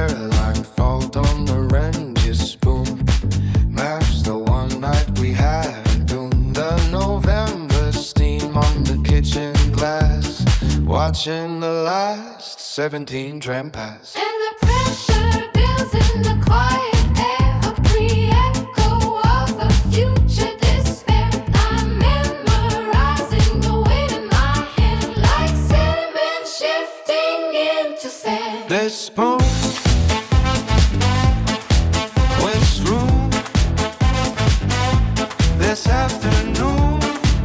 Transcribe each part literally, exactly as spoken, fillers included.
hairline, fault on the Randy's spoon. Maps the one night we had, doing the November steam on the kitchen glass, watching the last seventeen tram pass. And the pressure builds in the quiet air, a pre-echo of a future despair. I'm memorizing the weight in my hand, like sediment shifting into sand. This spoon with room this afternoon,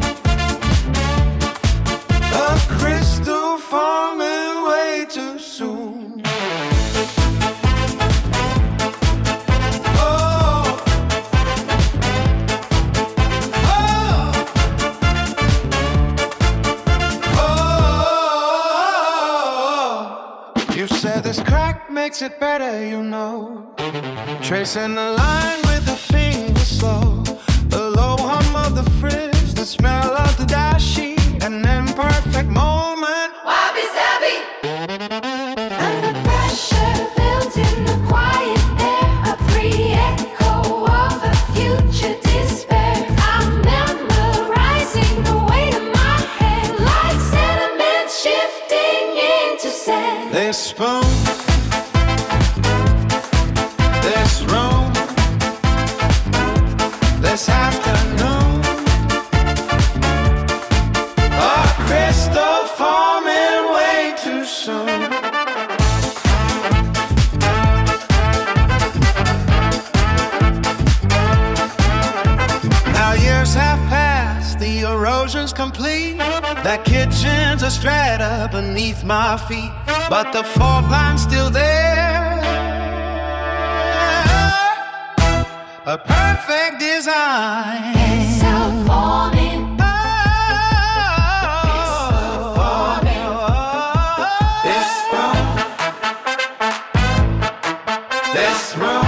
a crystal forming way too soon. Oh, oh, oh. You said this crack makes it better, you know. Tracing the line with the finger slow, the low hum of the fridge, the smell of the dashi, an imperfect moment. Wabi sabi. And the pressure builds in the quiet air, a pre-echo of a future despair. I'm memorizing the weight of my head, like sediment shifting into sand. This spoon, this room, this afternoon, a crystal forming way too soon. Now years have passed, the erosion's complete. That kitchen's a strata beneath my feet, but the fault line's still there. A perfect design. It's self-forming. This room, this room.